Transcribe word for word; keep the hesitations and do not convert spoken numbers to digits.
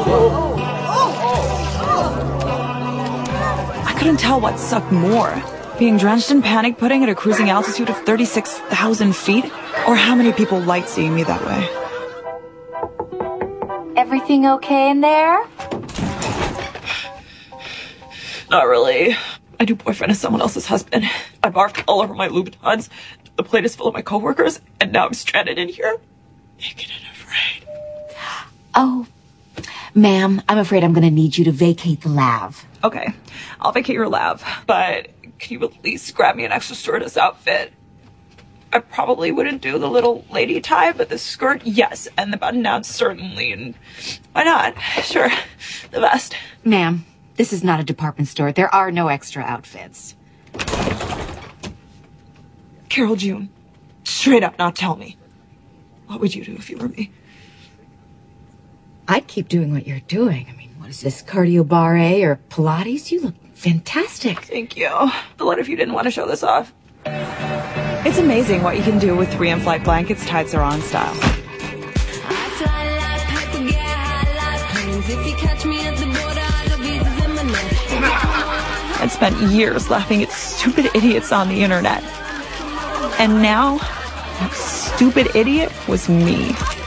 I couldn't tell what sucked more. Being drenched in panic pudding at a cruising altitude of thirty-six thousand feet? Or how many people liked seeing me that way? Everything okay in there? Not really. My new boyfriend is someone else's husband. I barfed all over my Louboutins. The plate is full of my coworkers, and now I'm stranded in here, naked and afraid. Oh, ma'am, I'm afraid I'm going to need you to vacate the lav. Okay, I'll vacate your lab, but can you at least grab me an extra stewardess outfit? I probably wouldn't do the little lady tie, but the skirt, yes, and the button-down, certainly, and why not? Sure, the best. Ma'am, this is not a department store. There are no extra outfits. Carol June, straight up not tell me. What would you do if you were me? I'd keep doing what you're doing. I mean, what is this, cardio barre or Pilates? You look fantastic. Thank you. But what if you didn't want to show this off? It's amazing what you can do with three in-flight blankets tied Saran style. I spent years laughing at stupid idiots on the internet. And now, that stupid idiot was me.